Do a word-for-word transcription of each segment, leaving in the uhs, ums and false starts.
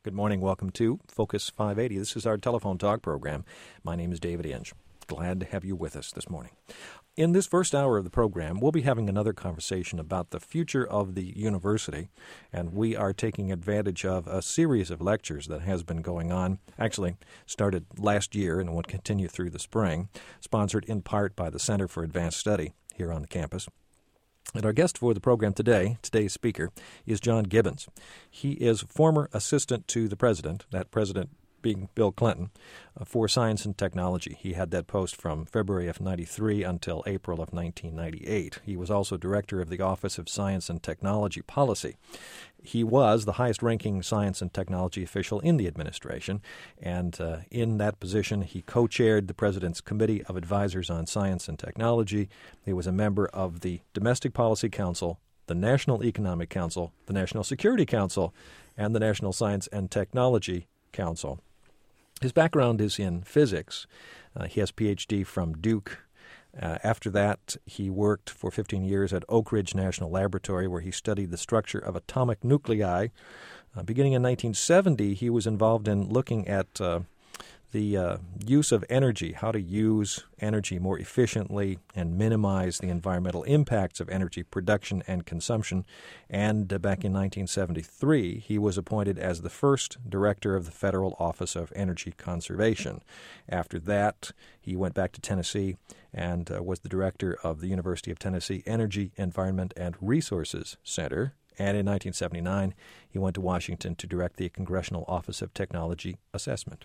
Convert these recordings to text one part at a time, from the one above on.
Good morning. Welcome to Focus five eighty. This is our telephone talk program. My name is David Inge. Glad to have you with us this morning. In this first hour of the program, we'll be having another conversation about the future of the university, and we are taking advantage of a series of lectures that has been going on, actually started last year and will continue through the spring, sponsored in part by the Center for Advanced Study here on the campus. And our guest for the program today, today's speaker, is John Gibbons. He is former assistant to the president, that president being Bill Clinton, uh, for science and technology. He had that post from February of ninety-three until April of nineteen ninety-eight. He was also director of the Office of Science and Technology Policy. He was the highest-ranking science and technology official in the administration, and uh, in that position, he co-chaired the President's Committee of Advisors on Science and Technology. He was a member of the Domestic Policy Council, the National Economic Council, the National Security Council, and the National Science and Technology Council. His background is in physics. Uh, he has a P H D from Duke. Uh, after that, he worked for fifteen years at Oak Ridge National Laboratory, where he studied the structure of atomic nuclei. Uh, beginning in nineteen seventy, he was involved in looking at uh, the uh, use of energy, how to use energy more efficiently and minimize the environmental impacts of energy production and consumption. And uh, back in nineteen seventy-three, he was appointed as the first director of the Federal Office of Energy Conservation. After that, he went back to Tennessee and uh, was the director of the University of Tennessee Energy, Environment, and Resources Center. And in nineteen seventy-nine, he went to Washington to direct the Congressional Office of Technology Assessment.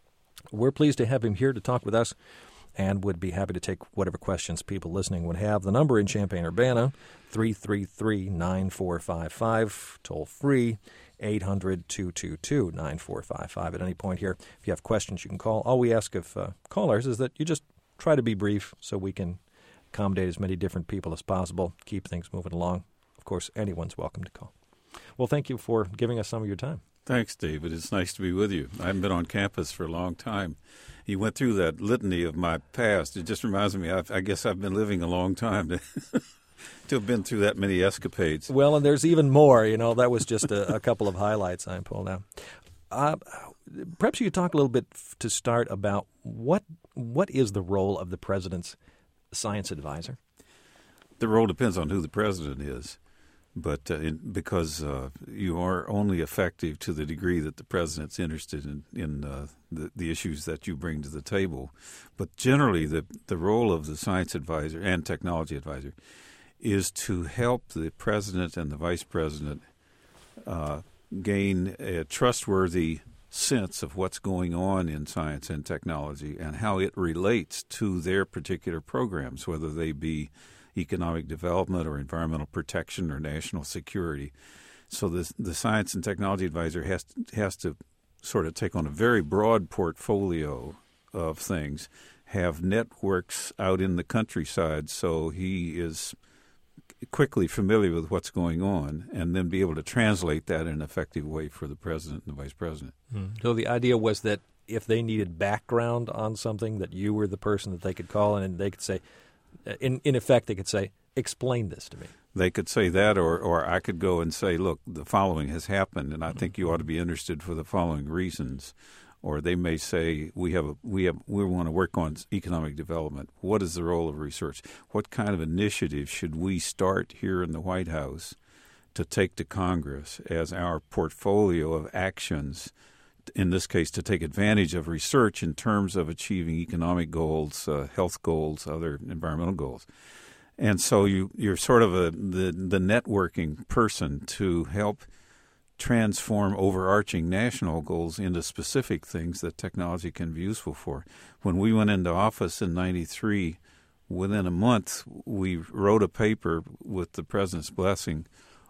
We're pleased to have him here to talk with us and would be happy to take whatever questions people listening would have. The number in Champaign-Urbana, three three three, nine four five five, toll free, eight hundred, two two two, nine four five five. At any point here, if you have questions, you can call. All we ask of uh, callers is that you just try to be brief so we can accommodate as many different people as possible, keep things moving along. Of course, anyone's welcome to call. Well, thank you for giving us some of your time. Thanks, David. It's nice to be with you. I haven't been on campus for a long time. You went through that litany of my past. It just reminds me, I've, I guess I've been living a long time to, to have been through that many escapades. Well, and there's even more. You know, that was just a, a couple of highlights I pulled out. Uh, perhaps you could talk a little bit f- to start about what what is the role of the president's science advisor? The role depends on who the president is. But uh, in, because uh, you are only effective to the degree that the president's interested in, in uh, the, the issues that you bring to the table. But generally, the, the role of the science advisor and technology advisor is to help the president and the vice president uh, gain a trustworthy sense of what's going on in science and technology and how it relates to their particular programs, whether they be economic development or environmental protection or national security. So the the science and technology advisor has to, has to sort of take on a very broad portfolio of things, have networks out in the countryside so he is quickly familiar with what's going on, and then be able to translate that in an effective way for the president and the vice president. Mm. So the idea was that if they needed background on something, that you were the person that they could call and they could say, In in effect, they could say, explain this to me. They could say that, or, or I could go and say, look, the following has happened, and I think you ought to be interested for the following reasons. Or they may say, we have a, we have we want to work on economic development. What is the role of research? What kind of initiative should we start here in the White House to take to Congress as our portfolio of actions, in this case, to take advantage of research in terms of achieving economic goals, uh, health goals, other environmental goals. And so you, you're sort of a, the, the networking person to help transform overarching national goals into specific things that technology can be useful for. When we went into office in ninety-three, within a month, we wrote a paper with the president's blessing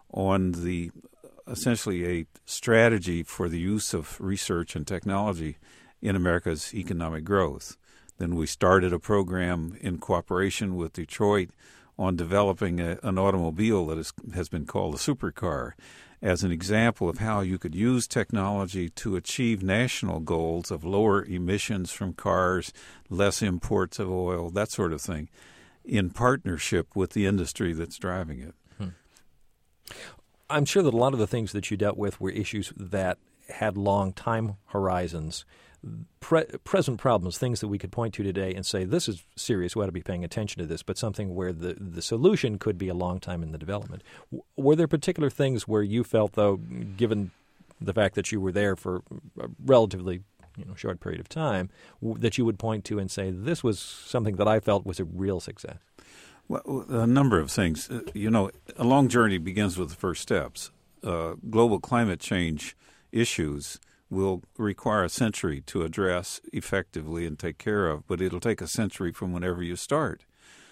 on the essentially a strategy for the use of research and technology in America's economic growth. Then we started a program in cooperation with Detroit on developing a, an automobile that is, has been called a supercar as an example of how you could use technology to achieve national goals of lower emissions from cars, less imports of oil, that sort of thing, in partnership with the industry that's driving it. Hmm. I'm sure that a lot of the things that you dealt with were issues that had long time horizons, pre- present problems, things that we could point to today and say, this is serious, we ought to be paying attention to this, but something where the, the solution could be a long time in the development. W- were there particular things where you felt, though, given the fact that you were there for a relatively you know, short period of time, w- that you would point to and say, this was something that I felt was a real success? Well, a number of things. Uh, you know, a long journey begins with the first steps. Uh, global climate change issues will require a century to address effectively and take care of, but it'll take a century from whenever you start.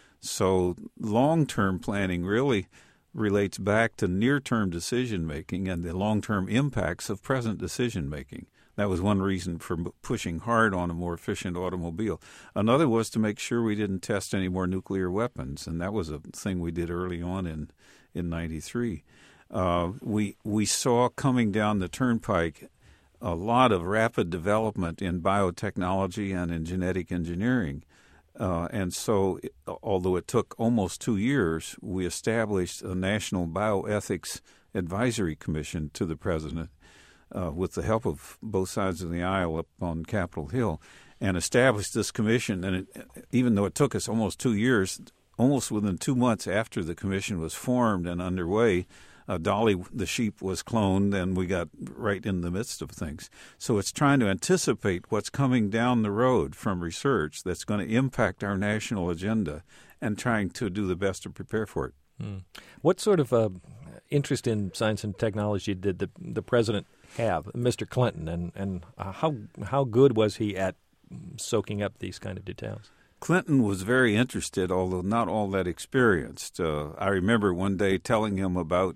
So long-term planning really relates back to near-term decision-making and the long-term impacts of present decision-making. That was one reason for pushing hard on a more efficient automobile. Another was to make sure we didn't test any more nuclear weapons, and that was a thing we did early on in in ninety-three. Uh, we we saw coming down the turnpike a lot of rapid development in biotechnology and in genetic engineering. Uh, and so, although it took almost two years, we established a National Bioethics Advisory Commission to the President uh, with the help of both sides of the aisle up on Capitol Hill, and established this commission. And it, even though it took us almost two years, almost within two months after the commission was formed and underway, Uh, Dolly the sheep was cloned, and we got right in the midst of things. So it's trying to anticipate what's coming down the road from research that's going to impact our national agenda and trying to do the best to prepare for it. Hmm. What sort of uh, interest in science and technology did the, the president have, Mister Clinton, and, and how how good was he at soaking up these kind of details? Clinton was very interested, although not all that experienced. Uh, I remember one day telling him about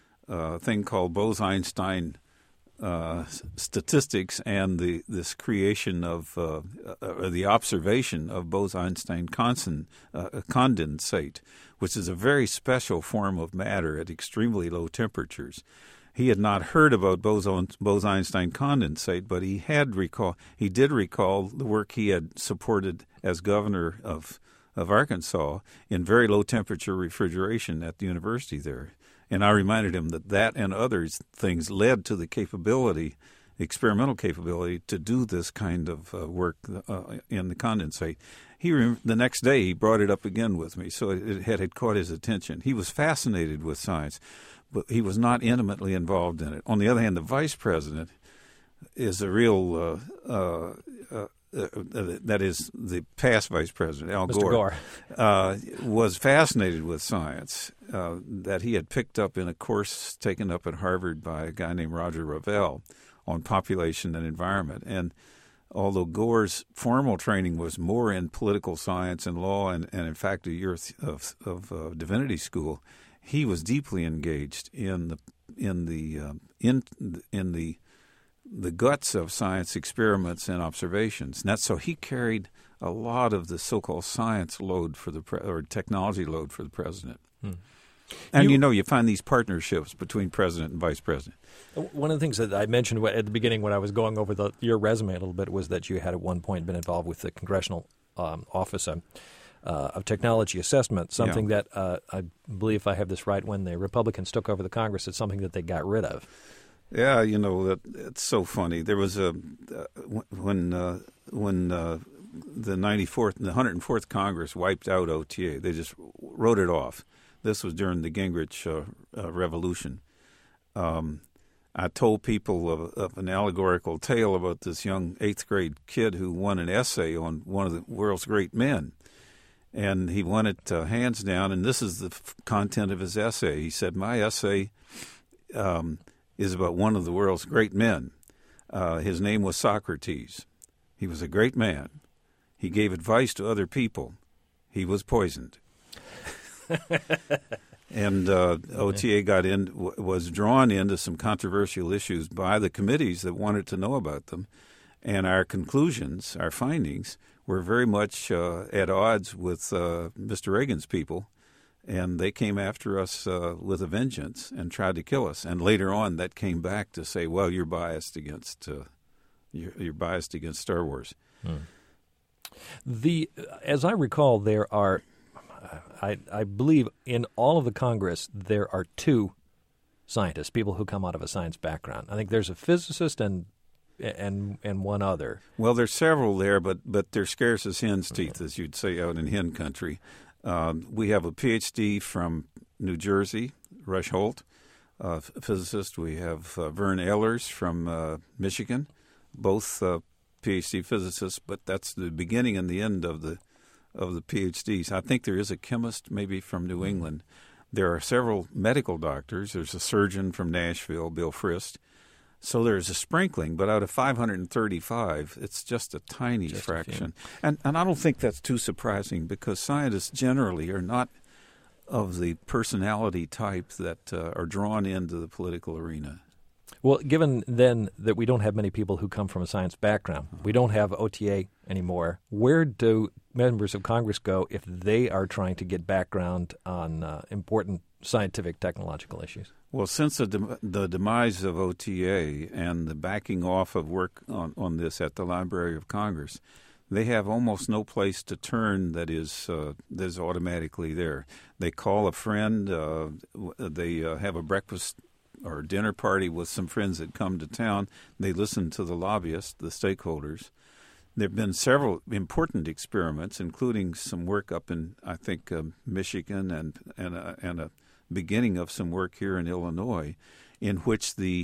a thing called Bose-Einstein uh, statistics and the this creation of uh, uh, the observation of Bose-Einstein constant, uh, condensate, which is a very special form of matter at extremely low temperatures. He had not heard about Bose-Einstein condensate, but he had recall he did recall the work he had supported as governor of of Arkansas in very low temperature refrigeration at the university there. And I reminded him that that and other things led to the capability, experimental capability, to do this kind of uh, work uh, in the condensate. He rem- the next day he brought it up again with me, so it, it had, had caught his attention. He was fascinated with science, but he was not intimately involved in it. On the other hand, the vice president is a real uh, uh, uh, Uh, that is the past vice president, Al Mister Gore, Gore. uh, was fascinated with science uh, that he had picked up in a course taken up at Harvard by a guy named Roger Revelle on population and environment. And although Gore's formal training was more in political science and law and, and in fact, a year of, of uh, divinity school, he was deeply engaged in the in the uh, in in the the guts of science experiments and observations. And that's so he carried a lot of the so-called science load for the pre- or technology load for the president. Hmm. And, you, you know, you find these partnerships between president and vice president. One of the things that I mentioned at the beginning when I was going over the, your resume a little bit was that you had at one point been involved with the Congressional um, Office of, uh, of Technology Assessment, something yeah. that uh, I believe, if I have this right, when the Republicans took over the Congress, it's something that they got rid of. Yeah, you know, that it's so funny. There was a uh, when uh, when uh, the ninety-fourth, the one hundred fourth Congress wiped out O T A. They just wrote it off. This was during the Gingrich uh, uh, Revolution. Um, I told people of, of an allegorical tale about this young eighth grade kid who won an essay on one of the world's great men, and he won it uh, hands down. And this is the f- content of his essay. He said, "My essay." Um, is about one of the world's great men. Uh, his name was Socrates. He was a great man. He gave advice to other people. He was poisoned. And uh, O T A got in, w- was drawn into some controversial issues by the committees that wanted to know about them. And our conclusions, our findings, were very much uh, at odds with uh, Mister Reagan's people. And they came after us uh, with a vengeance and tried to kill us. And later on, that came back to say, "Well, you're biased against uh, you're, you're biased against Star Wars." Hmm. The as I recall, there are, I, I believe, in all of the Congress, there are two scientists, people who come out of a science background? I think there's a physicist and and and one other. Well, there's several there, but but they're scarce as hen's teeth, mm-hmm. as you'd say out in hen country. Um, we have a P H D from New Jersey, Rush Holt, uh, physicist. We have uh, Vern Ehlers from uh, Michigan, both uh, P H D physicists, but that's the beginning and the end of the of the P H Ds. I think there is a chemist maybe from New England. There are several medical doctors. There's a surgeon from Nashville, Bill Frist. So there's a sprinkling, but out of five hundred thirty-five, it's just a tiny just fraction. A and and I don't think that's too surprising because scientists generally are not of the personality type that uh, are drawn into the political arena. Well, given then that we don't have many people who come from a science background, we don't have O T A anymore, where do members of Congress go if they are trying to get background on uh, important scientific technological issues? Well, since the, dem- the demise of O T A and the backing off of work on, on this at the Library of Congress, they have almost no place to turn that is uh, that is automatically there. They call a friend. Uh, they uh, have a breakfast or dinner party with some friends that come to town. They listen to the lobbyists, the stakeholders. There have been several important experiments, including some work up in, I think, uh, Michigan and and a, and a beginning of some work here in Illinois, in which the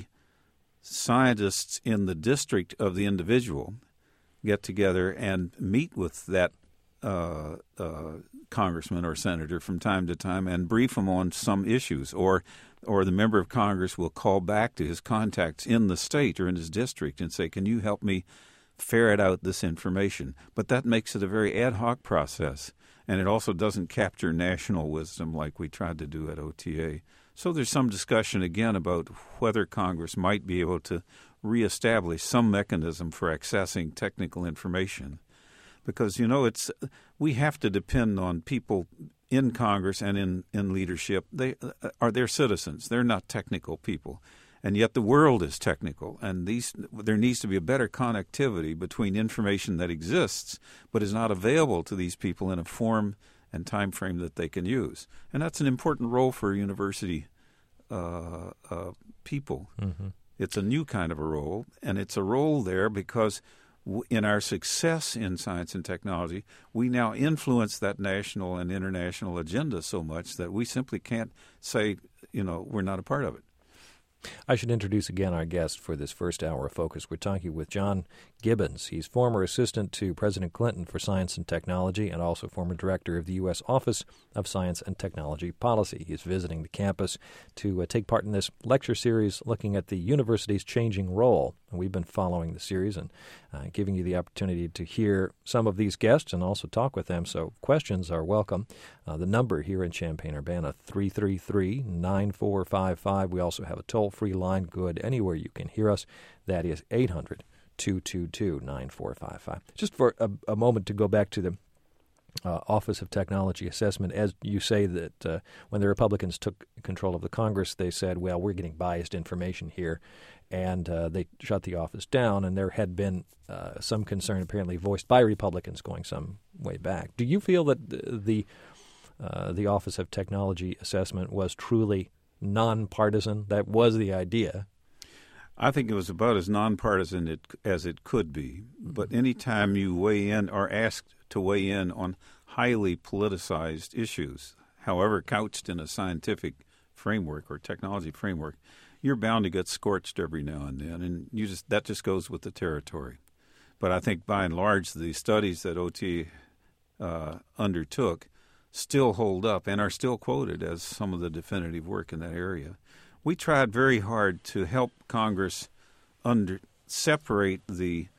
scientists in the district of the individual get together and meet with that uh, uh, congressman or senator from time to time and brief them on some issues, or or the member of Congress will call back to his contacts in the state or in his district and say, can you help me ferret out this information? But that makes it a very ad hoc process, and it also doesn't capture national wisdom like we tried to do at O T A. So there's some discussion again about whether Congress might be able to reestablish some mechanism for accessing technical information. Because, you know, it's we have to depend on people in Congress and in, in leadership. They are their citizens. They're not technical people. And yet the world is technical, and these there needs to be a better connectivity between information that exists but is not available to these people in a form and time frame that they can use. And that's an important role for university uh, uh, people. Mm-hmm. It's a new kind of a role, and it's a role there because w- in our success in science and technology, we now influence that national and international agenda so much that we simply can't say, you know, we're not a part of it. I should introduce again our guest for this first hour of Focus. We're talking with John Gibbons. He's former assistant to President Clinton for Science and Technology and also former director of the U S Office of Science and Technology Policy. He's visiting the campus to uh, take part in this lecture series looking at the university's changing role. And we've been following the series and uh, giving you the opportunity to hear some of these guests and also talk with them. So questions are welcome. Uh, the number here in Champaign-Urbana, three three three, nine four five five. We also have a toll-free line good anywhere you can hear us. That is eight hundred, two two two, nine four five five. Just for a, a moment to go back to the uh, Office of Technology Assessment, as you say that uh, when the Republicans took control of the Congress, they said, well, we're getting biased information here, and uh, they shut the office down, and there had been uh, some concern apparently voiced by Republicans going some way back. Do you feel that the uh, the Office of Technology Assessment was truly nonpartisan? That was the idea. I think it was about as nonpartisan it, as it could be. But any time you weigh in or asked to weigh in on highly politicized issues, however couched in a scientific framework or technology framework, you're bound to get scorched every now and then, and you just that just goes with the territory. But I think by and large, the studies that O T uh, undertook still hold up and are still quoted as some of the definitive work in that area. We tried very hard to help Congress under, separate the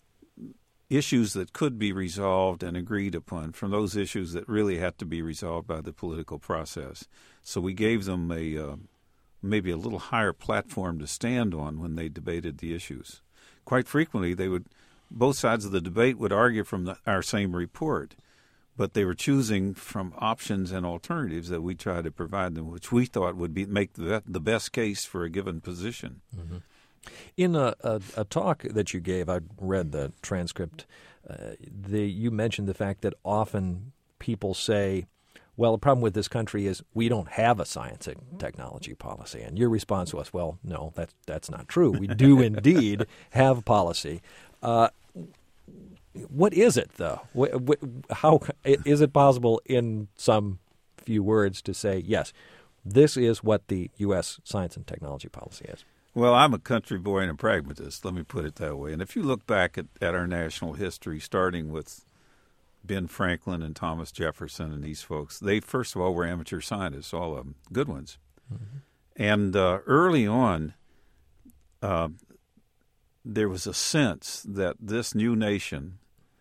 issues that could be resolved and agreed upon from those issues that really had to be resolved by the political process. So we gave them a uh, maybe a little higher platform to stand on when they debated the issues. Quite frequently, they would both sides of the debate would argue from the, our same report, but they were choosing from options and alternatives that we tried to provide them, which we thought would be make the, the best case for a given position. Mm-hmm. In a, a, a talk that you gave, I read the transcript, uh, the, you mentioned the fact that often people say, well, the problem with this country is we don't have a science and technology policy. And your response was, well, no, that's, that's not true. We do indeed have policy. Uh, what is it, though? How is it possible in some few words to say, yes, this is what the U S science and technology policy is? Well, I'm a country boy and a pragmatist, let me put it that way. And if you look back at, at our national history, starting with Ben Franklin and Thomas Jefferson and these folks, they, first of all, were amateur scientists, all of them, good ones. Mm-hmm. And uh, early on, uh, there was a sense that this new nation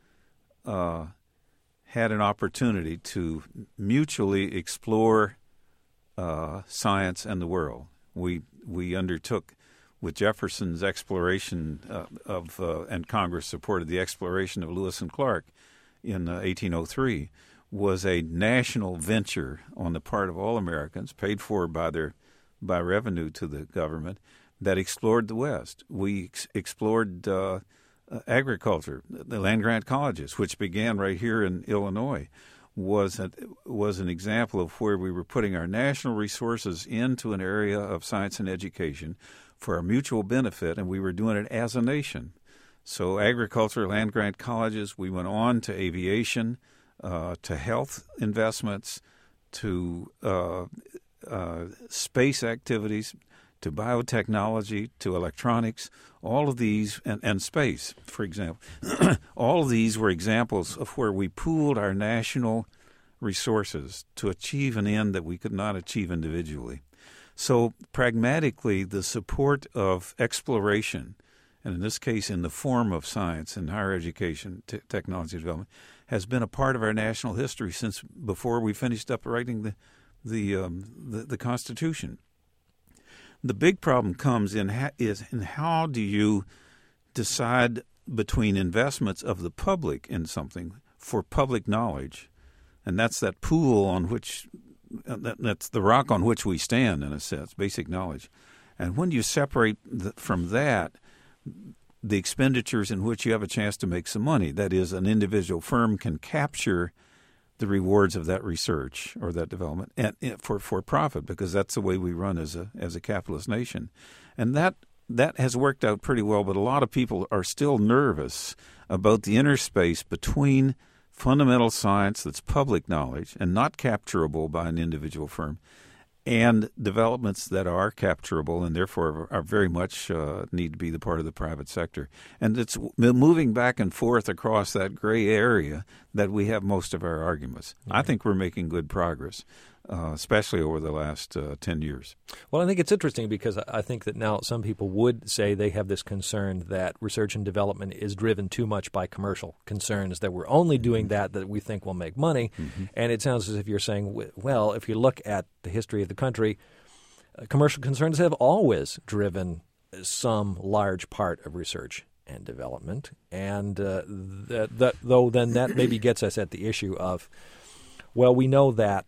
uh, had an opportunity to mutually explore uh, science and the world. We we undertook, with Jefferson's exploration uh, of, uh, and Congress supported the exploration of Lewis and Clark in uh, eighteen oh three, was a national venture on the part of all Americans, paid for by their by revenue to the government, that explored the West. We ex- explored uh, uh, agriculture. The land-grant colleges, which began right here in Illinois, was a, was an example of where we were putting our national resources into an area of science and education for our mutual benefit, and we were doing it as a nation. So agriculture, land-grant colleges, we went on to aviation, uh, to health investments, to uh, uh, space activities, to biotechnology, to electronics, all of these, and, and space, for example. All of these were examples of where we pooled our national resources to achieve an end that we could not achieve individually. So pragmatically, the support of exploration, and in this case in the form of science and higher education, t- technology development, has been a part of our national history since before we finished up writing the the um, the, the Constitution. The big problem comes in ha- is in how do you decide between investments of the public in something for public knowledge, and that's that pool on which that, that's the rock on which we stand, in a sense, basic knowledge. And when you separate the, from that the expenditures in which you have a chance to make some money, that is, an individual firm can capture the rewards of that research or that development and, and for for profit, because that's the way we run as a as a capitalist nation, and that that has worked out pretty well. But a lot of people are still nervous about the interspace between fundamental science that's public knowledge and not capturable by an individual firm, and developments that are capturable and therefore are very much uh, need to be the part of the private sector. And it's moving back and forth across that gray area that we have most of our arguments. Mm-hmm. I think we're making good progress, uh, especially over the last uh, ten years. Well, I think it's interesting because I think that now some people would say they have this concern that research and development is driven too much by commercial concerns, that we're only doing mm-hmm. that that we think will make money. Mm-hmm. And it sounds as if you're saying, well, if you look at the history of the country, uh, commercial concerns have always driven some large part of research and development. And uh, that, that, though then that maybe gets us at the issue of, well, we know that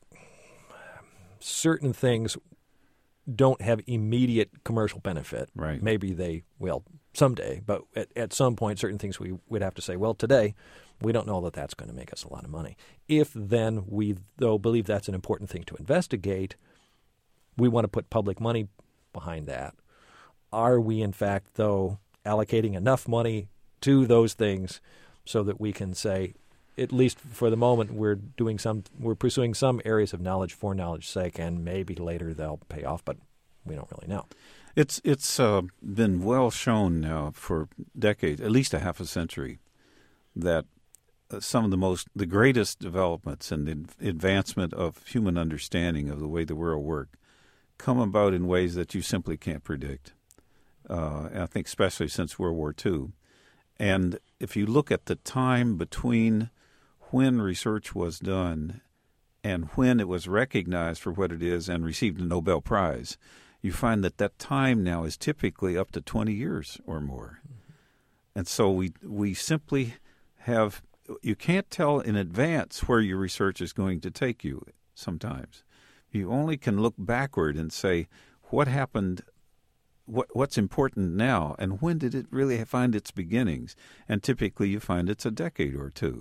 certain things don't have immediate commercial benefit. Right. Maybe they will someday, but at, at some point, certain things we would have to say, well, today, we don't know that that's going to make us a lot of money. If then we, though, believe that's an important thing to investigate, we want to put public money behind that. Are we, in fact, though, allocating enough money to those things so that we can say, at least for the moment, we're doing some, we're pursuing some areas of knowledge for knowledge's sake, and maybe later they'll pay off, but we don't really know. It's it's uh, been well shown now for decades, at least a half a century, that uh, some of the most, the greatest developments and the advancement of human understanding of the way the world works come about in ways that you simply can't predict. Uh, I think especially since World War Two. And if you look at the time between when research was done and when it was recognized for what it is and received a Nobel Prize, you find that that time now is typically up to twenty years or more. Mm-hmm. And so we we simply have, you can't tell in advance where your research is going to take you sometimes. You only can look backward and say, what happened, what what's important now, and when did it really find its beginnings? And typically you find it's a decade or two.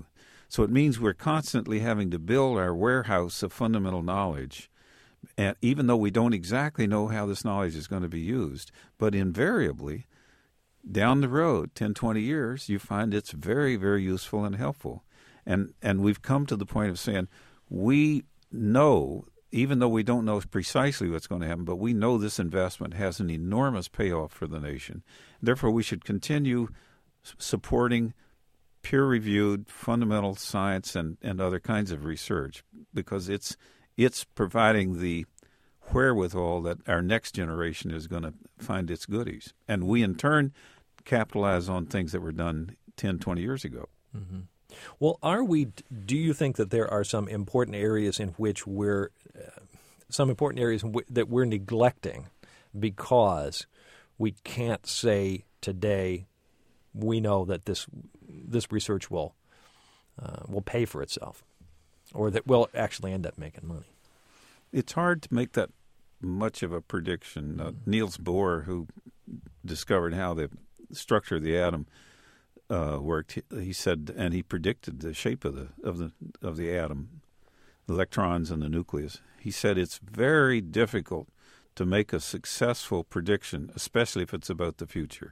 So it means we're constantly having to build our warehouse of fundamental knowledge, and even though we don't exactly know how this knowledge is going to be used, but invariably, down the road, ten, twenty years, you find it's very, very useful and helpful. And and we've come to the point of saying, we know, even though we don't know precisely what's going to happen, but we know this investment has an enormous payoff for the nation. Therefore, we should continue supporting peer-reviewed fundamental science and, and other kinds of research, because it's it's providing the wherewithal that our next generation is going to find its goodies. And we, in turn, capitalize on things that were done ten, twenty years ago. Mm-hmm. Well, are we? Do you think that there are some important areas in which we're, uh, some important areas in w- that we're neglecting because we can't say today we know that this this research will uh, will pay for itself, or that we'll actually end up making money? It's hard to make that much of a prediction. Uh, Niels Bohr, who discovered how the structure of the atom uh, worked, he, he said, and he predicted the shape of the of the of the atom, the electrons and the nucleus. He said it's very difficult to make a successful prediction, especially if it's about the future.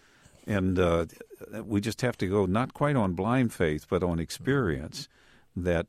And uh, we just have to go not quite on blind faith, but on experience, that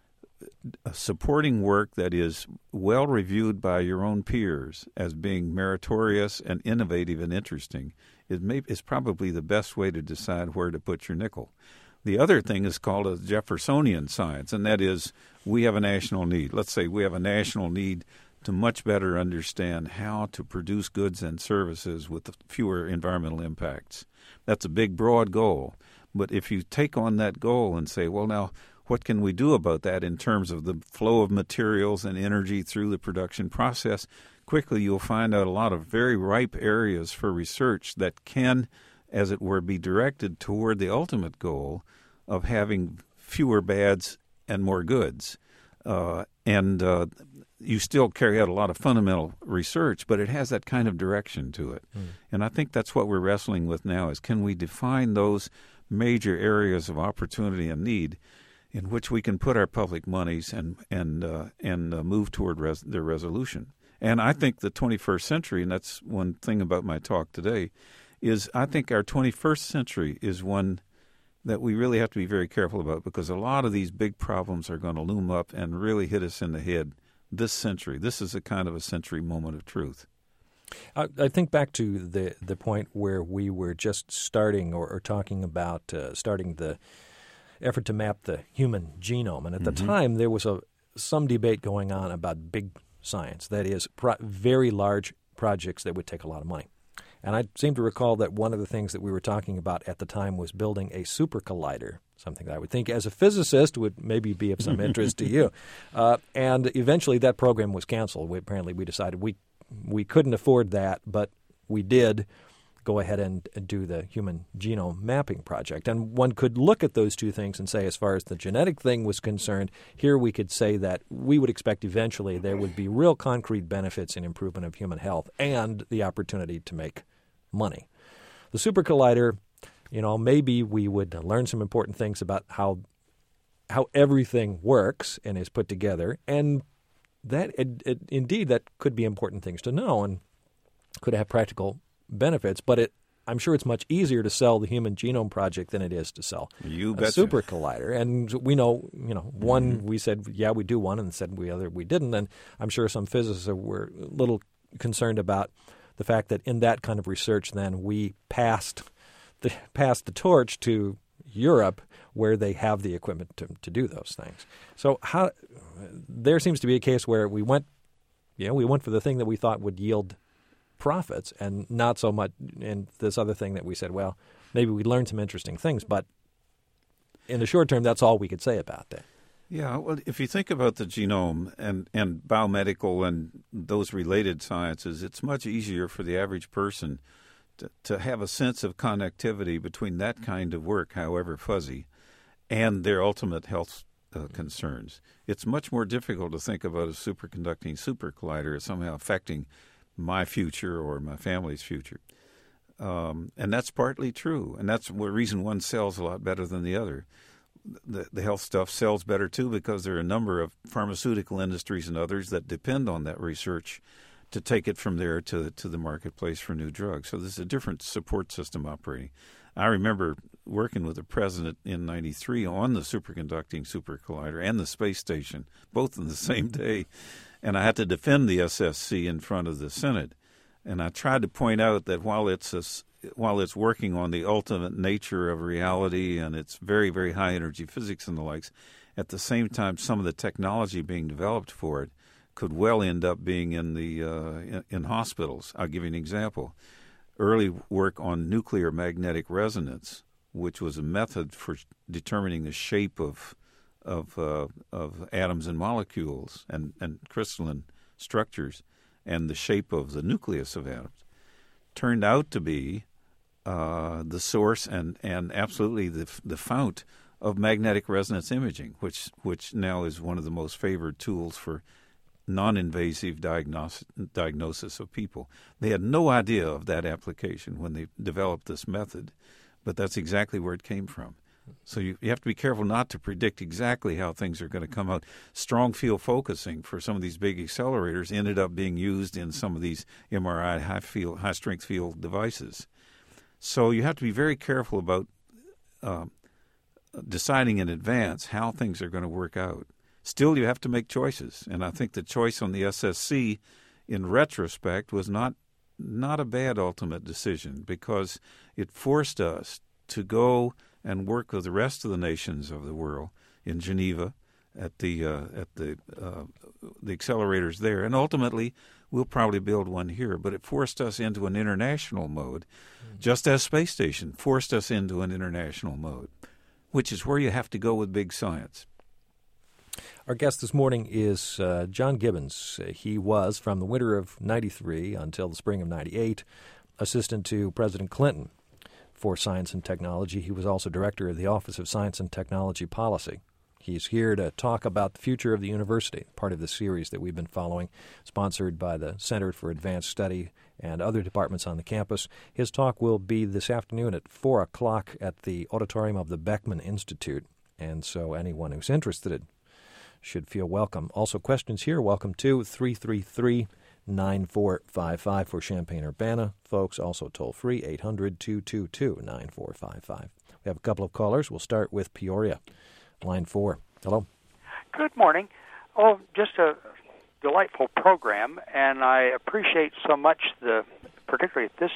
supporting work that is well reviewed by your own peers as being meritorious and innovative and interesting is, may, is probably the best way to decide where to put your nickel. The other thing is called a Jeffersonian science, and that is we have a national need. Let's say we have a national need to much better understand how to produce goods and services with fewer environmental impacts. That's a big, broad goal. But if you take on that goal and say, well, now, what can we do about that in terms of the flow of materials and energy through the production process, quickly you'll find out a lot of very ripe areas for research that can, as it were, be directed toward the ultimate goal of having fewer bads and more goods. Uh, and uh, you still carry out a lot of fundamental research, but it has that kind of direction to it. Mm. And I think that's what we're wrestling with now, is can we define those major areas of opportunity and need in which we can put our public monies and and uh, and uh, move toward res- their resolution. And I think the twenty-first century, and that's one thing about my talk today, is I think our twenty-first century is one that we really have to be very careful about, because a lot of these big problems are going to loom up and really hit us in the head this century. This is a kind of a century moment of truth. I, I think back to the, the point where we were just starting or, or talking about uh, starting the effort to map the human genome. And at mm-hmm. the time, there was a some debate going on about big science, that is, pro- very large projects that would take a lot of money. And I seem to recall that one of the things that we were talking about at the time was building a super collider, something that I would think as a physicist would maybe be of some interest to you. Uh, and eventually that program was canceled. We, apparently we decided we we couldn't afford that, but we did go ahead and do the human genome mapping project. And one could look at those two things and say, as far as the genetic thing was concerned, here we could say that we would expect eventually there would be real concrete benefits in improvement of human health and the opportunity to make money. The super collider, you know, maybe we would learn some important things about how how everything works and is put together, and that it, it, indeed that could be important things to know and could have practical benefits. But it, I'm sure it's much easier to sell the Human Genome Project than it is to sell you a betcha. super collider. And we know, you know, one mm-hmm. we said yeah we do one, and said we other we didn't. And I'm sure some physicists were a little concerned about the fact that in that kind of research, then we passed the passed the torch to Europe, where they have the equipment to, to do those things. So how there seems to be a case where we went, you know, we went for the thing that we thought would yield profits, and not so much in this other thing that we said, well, maybe we learned some interesting things, but in the short term, that's all we could say about that. Yeah, well, if you think about the genome and, and biomedical and those related sciences, it's much easier for the average person to, to have a sense of connectivity between that kind of work, however fuzzy, and their ultimate health uh, concerns. It's much more difficult to think about a superconducting super collider as somehow affecting my future or my family's future. Um, and that's partly true, and that's the reason one sells a lot better than the other. the, the health stuff sells better too, because there are a number of pharmaceutical industries and others that depend on that research to take it from there to to the marketplace for new drugs. So there's a different support system operating. I remember working with the president in ninety-three on the superconducting super collider and the space station, both in the same day, and I had to defend the S S C in front of the Senate. And I tried to point out that while it's a, while it's working on the ultimate nature of reality and it's very, very high energy physics and the likes, at the same time, some of the technology being developed for it could well end up being in the uh, in, in hospitals. I'll give you an example. Early work on nuclear magnetic resonance, which was a method for determining the shape of of uh, of atoms and molecules and, and crystalline structures, and the shape of the nucleus of atoms, turned out to be uh, the source and, and absolutely the the fount of magnetic resonance imaging, which which now is one of the most favored tools for non-invasive diagnosis, diagnosis of people. They had no idea of that application when they developed this method, but that's exactly where it came from. So you, you have to be careful not to predict exactly how things are going to come out. Strong field focusing for some of these big accelerators ended up being used in some of these M R I high field, high strength field devices. So you have to be very careful about uh, deciding in advance how things are going to work out. Still, you have to make choices, and I think the choice on the S S C, in retrospect, was not not a bad ultimate decision, because it forced us to go and work with the rest of the nations of the world in Geneva at the uh, at the uh, the accelerators there, and ultimately we'll probably build one here. But it forced us into an international mode, mm-hmm. just as space station forced us into an international mode, which is where you have to go with big science. Our guest this morning is uh, John Gibbons. Uh, he was, from the winter of ninety-three until the spring of ninety-eight, assistant to President Clinton for Science and Technology. He was also director of the Office of Science and Technology Policy. He's here to talk about the future of the university, part of the series that we've been following, sponsored by the Center for Advanced Study and other departments on the campus. His talk will be this afternoon at four o'clock at the auditorium of the Beckman Institute, and so anyone who's interested should feel welcome. Also, questions here, welcome to three three three, nine four five five for Champaign-Urbana. Folks, also toll-free, eight hundred, two two two, nine four five five. We have a couple of callers. We'll start with Peoria, line four. Hello. Good morning. Oh, just a delightful program, and I appreciate so much the, particularly at this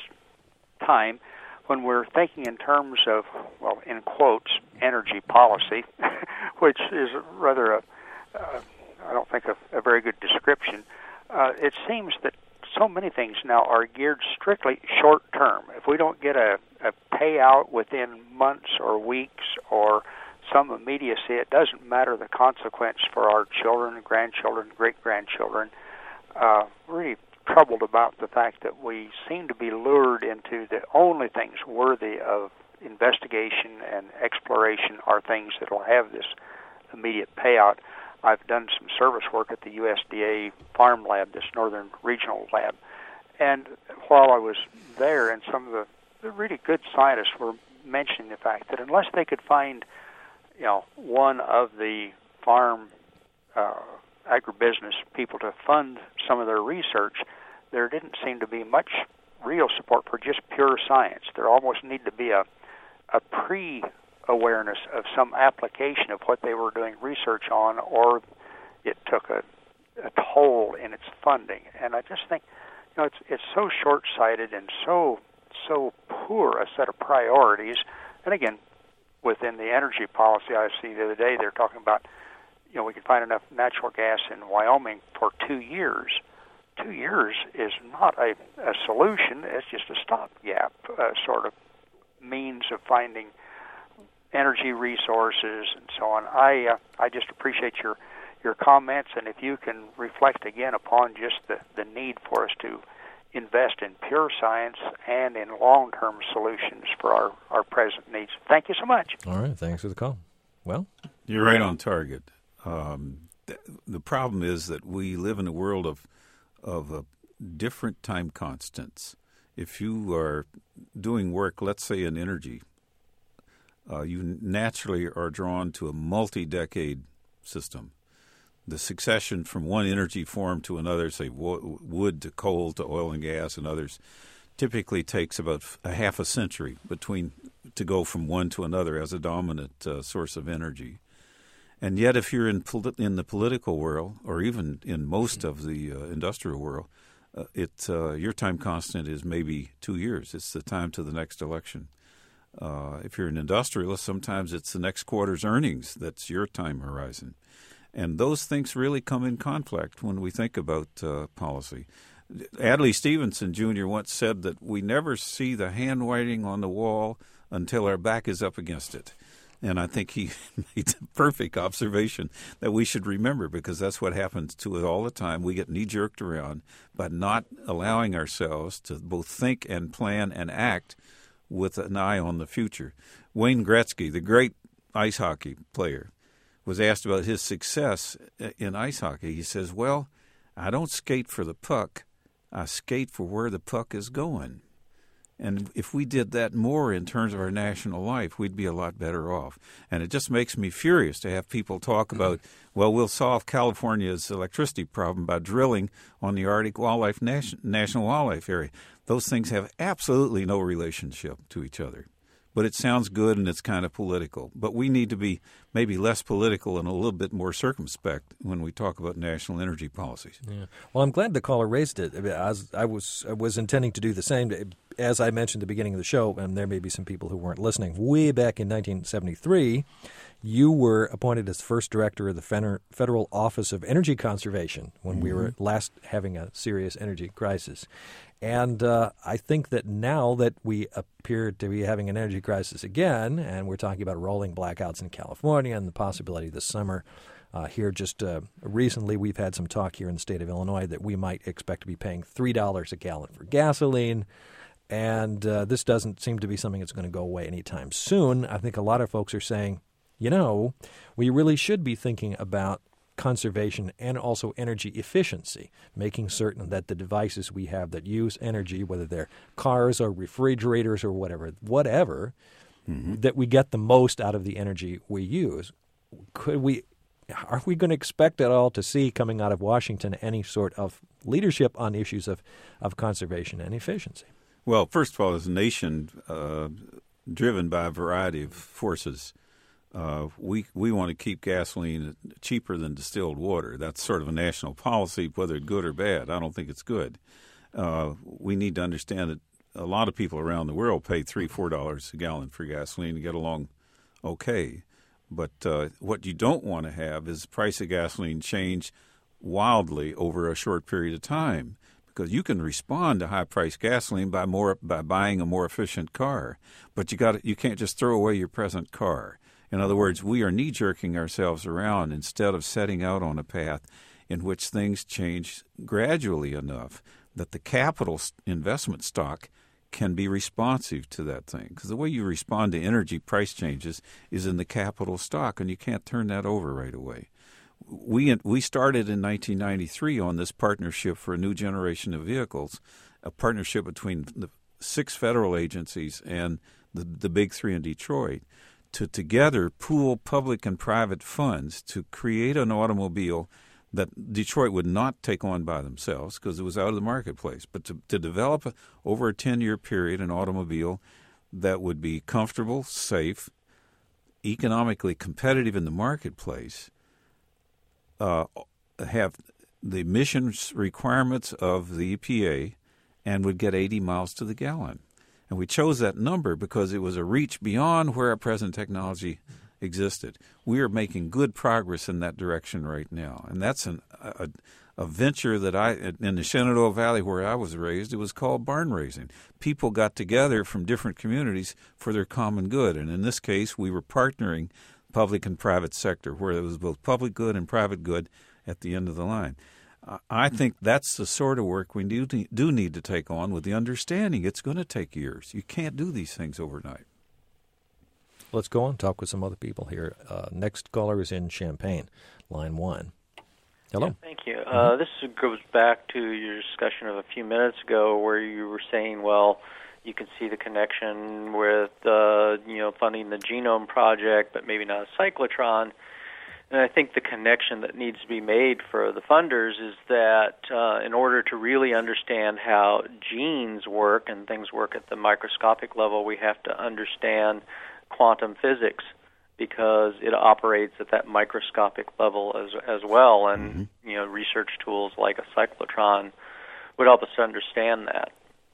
time, when we're thinking in terms of, well, in quotes, energy policy, which is rather a Uh, I don't think a, a very good description. Uh, it seems that so many things now are geared strictly short term. If we don't get a, a payout within months or weeks or some immediacy, it doesn't matter the consequence for our children, grandchildren, great-grandchildren. Uh, really troubled about the fact that we seem to be lured into the only things worthy of investigation and exploration are things that will have this immediate payout. I've done some service work at the U S D A Farm Lab, this Northern Regional Lab, and while I was there, and some of the, the really good scientists were mentioning the fact that unless they could find, you know, one of the farm uh, agribusiness people to fund some of their research, there didn't seem to be much real support for just pure science. There almost need to be a a pre awareness of some application of what they were doing research on, or it took a, a toll in its funding. And I just think, you know, it's it's so short-sighted and so so poor a set of priorities. And again, within the energy policy I see the other day, they're talking about, you know, we can find enough natural gas in Wyoming for two years. Two years is not a, a solution. It's just a stopgap uh, sort of means of finding energy resources and so on. I uh, I just appreciate your your comments, and if you can reflect again upon just the, the need for us to invest in pure science and in long-term solutions for our, our present needs. Thank you so much. All right, thanks for the call. Well, you're right on target. Um, th- the problem is that we live in a world of of uh, different time constants. If you are doing work, let's say in energy, uh, you naturally are drawn to a multi-decade system. The succession from one energy form to another, say wo- wood to coal to oil and gas and others, typically takes about a half a century between to go from one to another as a dominant uh, source of energy. And yet, if you're in poli- in the political world, or even in most of the uh, industrial world, uh, it uh, your time constant is maybe two years. It's the time to the next election. Uh, if you're an industrialist, sometimes it's the next quarter's earnings that's your time horizon. And those things really come in conflict when we think about uh, policy. Adlai Stevenson Junior once said that we never see the handwriting on the wall until our back is up against it. And I think he made the perfect observation that we should remember, because that's what happens to us all the time. We get knee-jerked around by not allowing ourselves to both think and plan and act with an eye on the future. Wayne Gretzky, the great ice hockey player, was asked about his success in ice hockey. He says, well, I don't skate for the puck. I skate for where the puck is going. And if we did that more in terms of our national life, we'd be a lot better off. And it just makes me furious to have people talk about, well, we'll solve California's electricity problem by drilling on the Arctic Wildlife Nation, National Wildlife Area. Those things have absolutely no relationship to each other. But it sounds good and it's kind of political. But we need to be maybe less political and a little bit more circumspect when we talk about national energy policies. Yeah. Well, I'm glad the caller raised it. I was, I was I was intending to do the same. As I mentioned at the beginning of the show, and there may be some people who weren't listening, way back in nineteen seventy-three, you were appointed as first director of the Federal Office of Energy Conservation when mm-hmm. we were last having a serious energy crisis. And uh, I think that now that we appear to be having an energy crisis again, and we're talking about rolling blackouts in California and the possibility this summer, uh, here just uh, recently we've had some talk here in the state of Illinois that we might expect to be paying three dollars a gallon for gasoline. And uh, this doesn't seem to be something that's going to go away anytime soon. I think a lot of folks are saying, you know, we really should be thinking about conservation and also energy efficiency, making certain that the devices we have that use energy, whether they're cars or refrigerators or whatever, whatever, mm-hmm. that we get the most out of the energy we use. Could we, are we going to expect at all to see coming out of Washington any sort of leadership on issues of, of conservation and efficiency? Well, first of all, as a nation uh, driven by a variety of forces, Uh, we we want to keep gasoline cheaper than distilled water. That's sort of a national policy, whether good or bad. I don't think it's good. Uh, we need to understand that a lot of people around the world pay three, four dollars a gallon for gasoline to get along okay. But uh, what you don't want to have is the price of gasoline change wildly over a short period of time, because you can respond to high-priced gasoline by more by buying a more efficient car, but you got you can't just throw away your present car. In other words, we are knee-jerking ourselves around instead of setting out on a path in which things change gradually enough that the capital investment stock can be responsive to that thing. Because the way you respond to energy price changes is in the capital stock, and you can't turn that over right away. We we started in nineteen ninety-three on this partnership for a new generation of vehicles, a partnership between the six federal agencies and the, the big three in Detroit, to together pool public and private funds to create an automobile that Detroit would not take on by themselves because it was out of the marketplace, but to, to develop a, over a ten-year period an automobile that would be comfortable, safe, economically competitive in the marketplace, uh, have the emissions requirements of the E P A, and would get eighty miles to the gallon. And we chose that number because it was a reach beyond where our present technology existed. We are making good progress in that direction right now. And that's an, a, a venture that I, in the Shenandoah Valley where I was raised, it was called barn raising. People got together from different communities for their common good. And in this case, we were partnering public and private sector, where there was both public good and private good at the end of the line. I think that's the sort of work we do, do need to take on, with the understanding it's going to take years. You can't do these things overnight. Let's go on and talk with some other people here. Uh, next caller is in Champaign, line one. Hello. Yeah, thank you. Mm-hmm. Uh, this goes back to your discussion of a few minutes ago where you were saying, well, you can see the connection with, uh, you know, funding the Genome Project, but maybe not a cyclotron. And I think the connection that needs to be made for the funders is that uh, in order to really understand how genes work and things work at the microscopic level, we have to understand quantum physics, because it operates at that microscopic level as as well. And, mm-hmm. you know, research tools like a cyclotron would help us to understand that.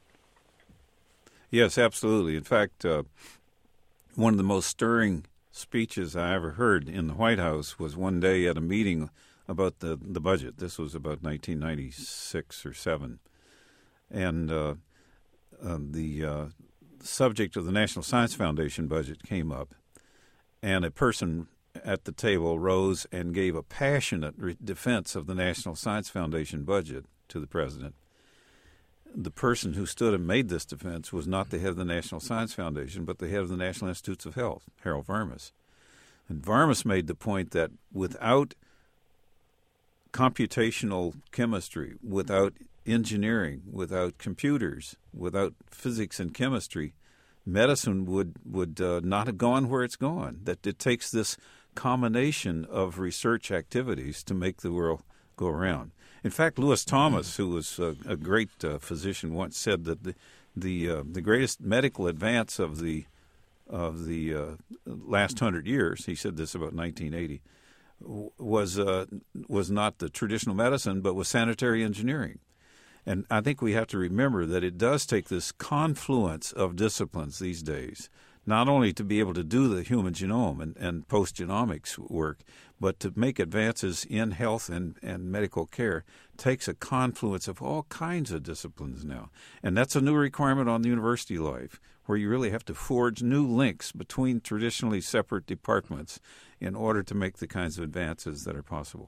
Yes, absolutely. In fact, uh, one of the most stirring speeches I ever heard in the White House was one day at a meeting about the, the budget. This was about nineteen ninety-six or seven. And uh, uh, the uh, subject of the National Science Foundation budget came up, and a person at the table rose and gave a passionate re- defense of the National Science Foundation budget to the president. The person who stood and made this defense was not the head of the National Science Foundation, but the head of the National Institutes of Health, Harold Varmus. And Varmus made the point that without computational chemistry, without engineering, without computers, without physics and chemistry, medicine would, would uh, not have gone where it's gone. That it takes this combination of research activities to make the world go around. In fact, Lewis Thomas, who was a, a great uh, physician, once said that the the, uh, the greatest medical advance of the of the uh, last hundred years, he said this about nineteen eighty, was uh, was not the traditional medicine, but was sanitary engineering. And I think we have to remember that it does take this confluence of disciplines these days, not only to be able to do the human genome and, and post-genomics work, but to make advances in health and, and medical care takes a confluence of all kinds of disciplines now. And that's a new requirement on the university life, where you really have to forge new links between traditionally separate departments in order to make the kinds of advances that are possible.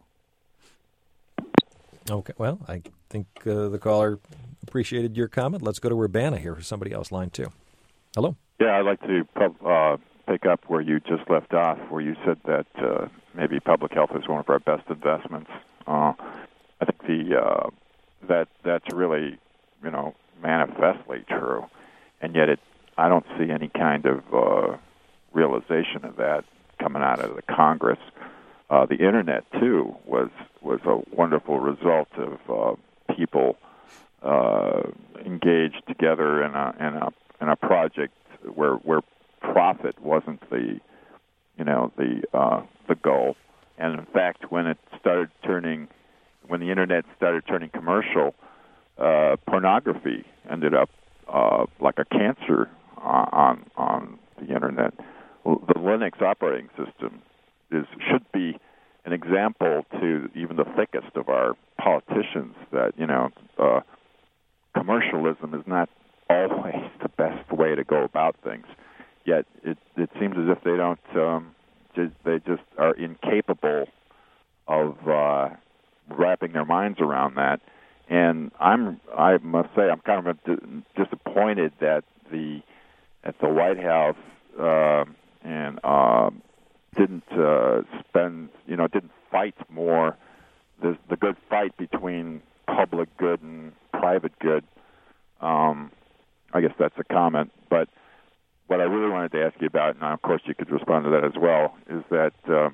Okay, well, I think uh, the caller appreciated your comment. Let's go to Urbana here for somebody else, line two. Hello. Yeah, I'd like to uh, pick up where you just left off, where you said that uh, maybe public health is one of our best investments. Uh, I think the uh, that that's really, you know, manifestly true, and yet it I don't see any kind of uh, realization of that coming out of the Congress. Uh, the Internet, too, was was a wonderful result of uh, people uh, engaged together in a in a in a project where where profit wasn't the you know the uh, the goal. And in fact, when it started turning, when the Internet started turning commercial, uh, pornography ended up uh, like a cancer on on the Internet. The Linux operating system is should be an example to even the thickest of our politicians that, you know, uh, commercialism is not always the best way to go about things. Yet it it seems as if they don't, um, just, they just are incapable of uh, wrapping their minds around that. And I'm, I must say, I'm kind of disappointed that the at the White House uh, and uh, didn't uh, spend, you know, didn't fight more the the good fight between public good and private good. Um, I guess that's a comment. But what I really wanted to ask you about, and of course you could respond to that as well, is that uh,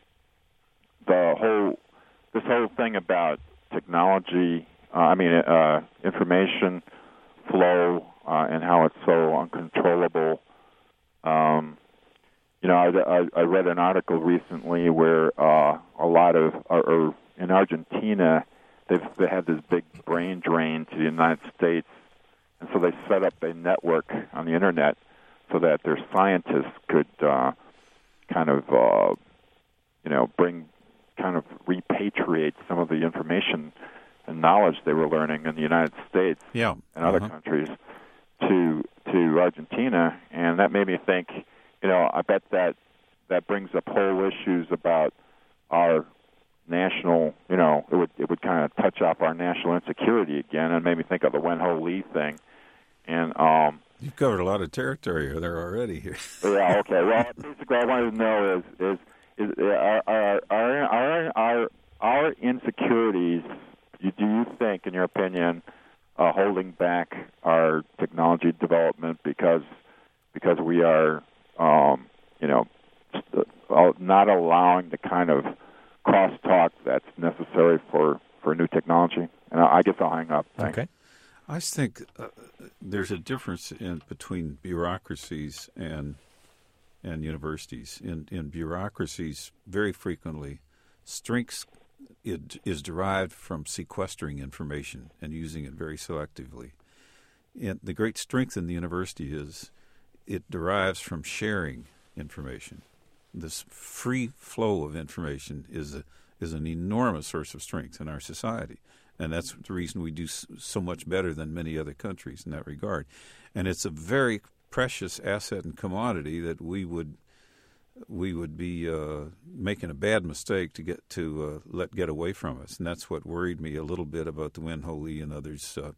the whole this whole thing about technology, uh, I mean, uh, information flow, uh, and how it's so uncontrollable. Um, you know, I, I, I read an article recently where uh, a lot of, or, or in Argentina, they've, they had this big brain drain to the United States, and so they set up a network on the Internet so that their scientists could uh, kind of, uh, you know, bring, kind of repatriate some of the information and knowledge they were learning in the United States yeah. and other uh-huh. countries to to Argentina, and that made me think, you know, I bet that that brings up whole issues about our national, you know, it would it would kind of touch off our national insecurity again, and made me think of the Wen Ho Lee thing. And um, you've covered a lot of territory there already here. Yeah. Okay. Well, basically, I wanted to know is is is are are are our our, our insecurities? Do you think, in your opinion, uh, holding back our technology development because because we are, um, you know, not allowing the kind of crosstalk that's necessary for, for new technology? And I, I guess I'll hang up. Thanks. Okay. I think uh, there's a difference in between bureaucracies and and universities. In in bureaucracies, very frequently, strengths it is derived from sequestering information and using it very selectively. And the great strength in the university is it derives from sharing information. This free flow of information is a, is an enormous source of strength in our society. And that's the reason we do so much better than many other countries in that regard. And it's a very precious asset and commodity that we would we would be uh, making a bad mistake to get to uh, let get away from us. And that's what worried me a little bit about the Wen Ho Lee and others uh,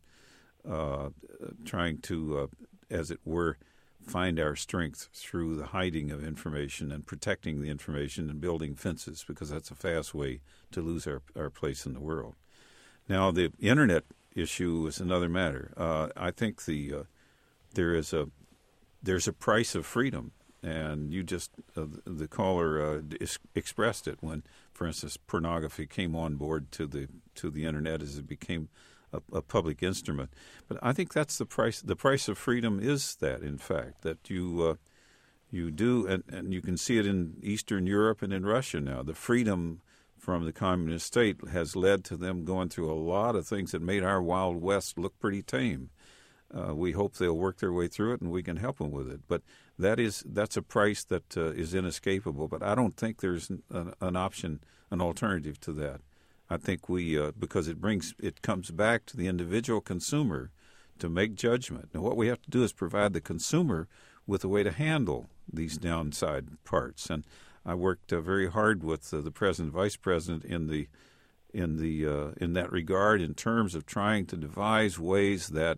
uh, trying to, uh, as it were, find our strength through the hiding of information and protecting the information and building fences, because that's a fast way to lose our, our place in the world. Now, the Internet issue is another matter. Uh, I think the uh, there is a there's a price of freedom, and you just uh, the caller uh, is, expressed it when, for instance, pornography came on board to the to the Internet as it became a, a public instrument. But I think that's the price. The price of freedom is that, in fact, that you uh, you do, and, and you can see it in Eastern Europe and in Russia now. The freedom from the communist state has led to them going through a lot of things that made our Wild West look pretty tame. Uh, we hope they'll work their way through it, and we can help them with it. But that is that's a price that uh, is inescapable. But I don't think there's an, an option, an alternative to that. I think we uh, because it brings it comes back to the individual consumer to make judgment. Now, what we have to do is provide the consumer with a way to handle these downside parts. And I worked uh, very hard with uh, the president, vice president in the in the uh, in that regard, in terms of trying to devise ways that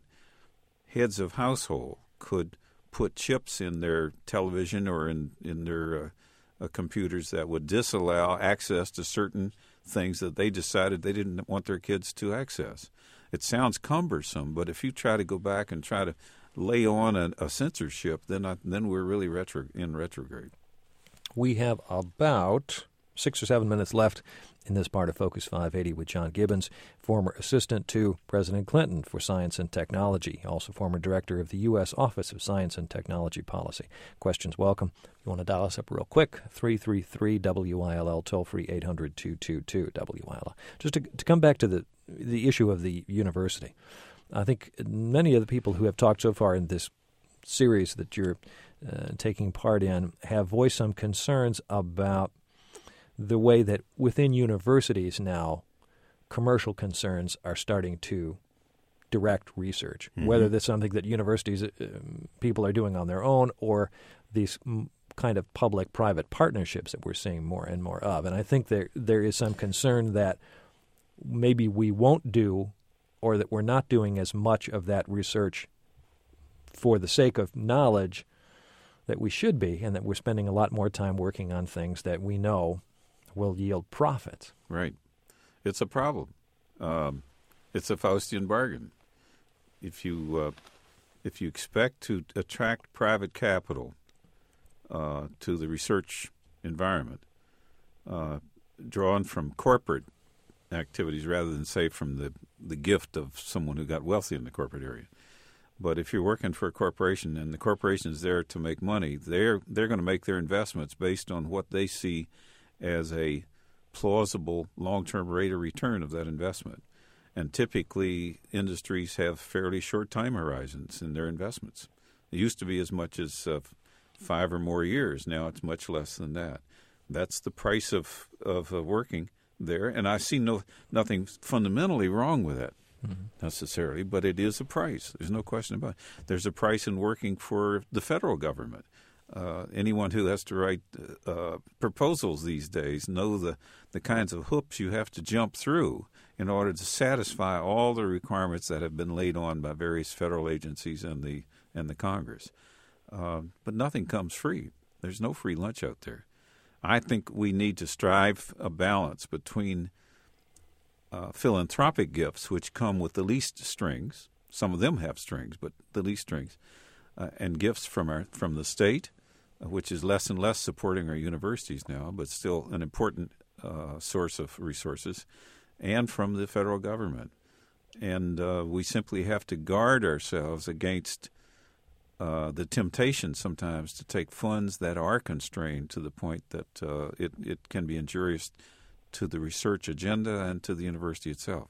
heads of household could put chips in their television or in in their uh, uh, computers that would disallow access to certain things that they decided they didn't want their kids to access. It sounds cumbersome, but if you try to go back and try to lay on a, a censorship, then I, then we're really retro, in retrograde. We have about six or seven minutes left in this part of Focus five eighty with John Gibbons, former assistant to President Clinton for Science and Technology, also former director of the U S Office of Science and Technology Policy. Questions welcome. You want to dial us up real quick, three three three W I L L, toll-free eight hundred two two two W I L L. Just to, to come back to the, the issue of the university, I think many of the people who have talked so far in this series that you're uh, taking part in have voiced some concerns about the way that within universities now commercial concerns are starting to direct research, mm-hmm. whether that's something that universities uh, people are doing on their own or these m- kind of public-private partnerships that we're seeing more and more of. And I think there there is some concern that maybe we won't do or that we're not doing as much of that research for the sake of knowledge that we should be, and that we're spending a lot more time working on things that we know will yield profits. Right. It's a problem. Um, it's a Faustian bargain. If you uh, if you expect to attract private capital uh, to the research environment, uh, drawn from corporate activities rather than, say, from the, the gift of someone who got wealthy in the corporate area. But if you're working for a corporation and the corporation is there to make money, they're they're going to make their investments based on what they see as a plausible long-term rate of return of that investment. And typically, industries have fairly short time horizons in their investments. It used to be as much as uh, five or more years. Now it's much less than that. That's the price of of uh, working there, and I see no nothing fundamentally wrong with that. Mm-hmm. Necessarily, but it is a price. There's no question about it. There's a price in working for the federal government. Uh, anyone who has to write uh, proposals these days know the, the kinds of hoops you have to jump through in order to satisfy all the requirements that have been laid on by various federal agencies and the and the Congress. Uh, but nothing comes free. There's no free lunch out there. I think we need to strive a balance between uh, philanthropic gifts, which come with the least strings. Some of them have strings, but the least strings, uh, and gifts from our from the state, uh, which is less and less supporting our universities now, but still an important uh, source of resources, and from the federal government. And uh, we simply have to guard ourselves against uh, the temptation sometimes to take funds that are constrained to the point that uh, it, it can be injurious to the research agenda and to the university itself.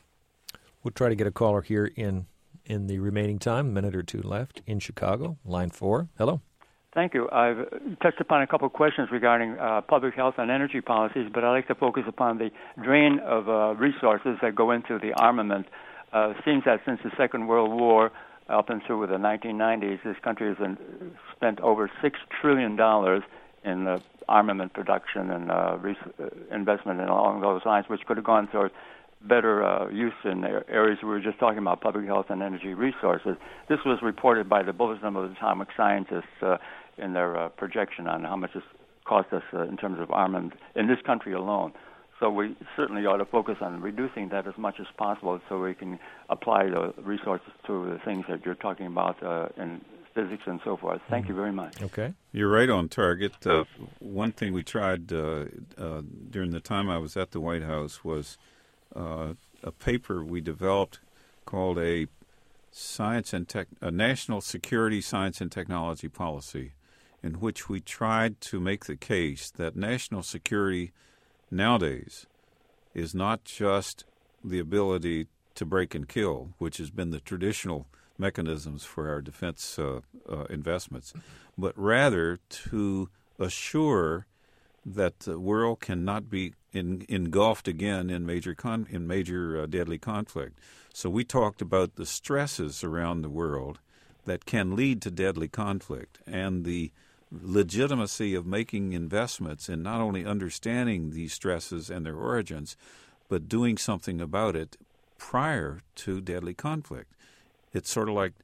We'll try to get a caller here in, in the remaining time, a minute or two left, in Chicago. Line four. Hello. Thank you. I've touched upon a couple of questions regarding uh, public health and energy policies, but I'd like to focus upon the drain of uh, resources that go into the armament. Uh, it seems that since the Second World War, up until the nineteen nineties, this country has been, spent over six trillion dollars in uh, armament production and uh, res- uh, investment and along those lines, which could have gone towards better uh, use in the areas we were just talking about, public health and energy resources. This was reported by the Bulletin of Atomic Scientists uh, in their uh, projection on how much it's cost us uh, in terms of armament in this country alone. So we certainly ought to focus on reducing that as much as possible so we can apply the resources to the things that you're talking about uh, in physics and so forth. Thank you very much. Okay. You're right on target. Uh, one thing we tried uh, uh, during the time I was at the White House was uh, a paper we developed called a Science and Tech, a National Security Science and Technology Policy, in which we tried to make the case that national security nowadays is not just the ability to break and kill, which has been the traditional mechanisms for our defense uh, uh, investments, but rather to assure that the world cannot be in, engulfed again in major con- in major uh, deadly conflict. So we talked about the stresses around the world that can lead to deadly conflict and the legitimacy of making investments in not only understanding these stresses and their origins, but doing something about it prior to deadly conflict. It's sort of like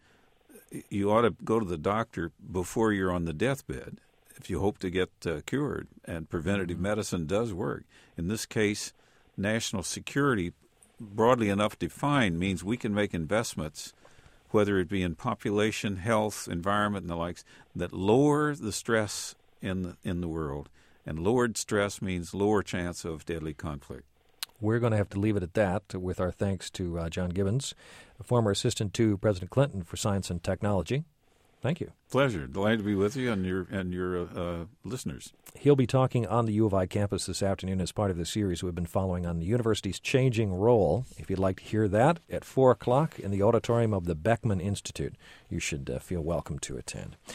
you ought to go to the doctor before you're on the deathbed if you hope to get uh, cured, and preventative medicine does work. In this case, national security, broadly enough defined, means we can make investments, whether it be in population, health, environment, and the likes, that lower the stress in the, in the world. And lowered stress means lower chance of deadly conflict. We're going to have to leave it at that with our thanks to uh, John Gibbons, a former assistant to President Clinton for Science and Technology. Thank you. Pleasure. Delighted to be with you and your and your uh, listeners. He'll be talking on the U of I campus this afternoon as part of the series we've been following on the university's changing role. If you'd like to hear that, at four o'clock in the auditorium of the Beckman Institute, you should uh, feel welcome to attend.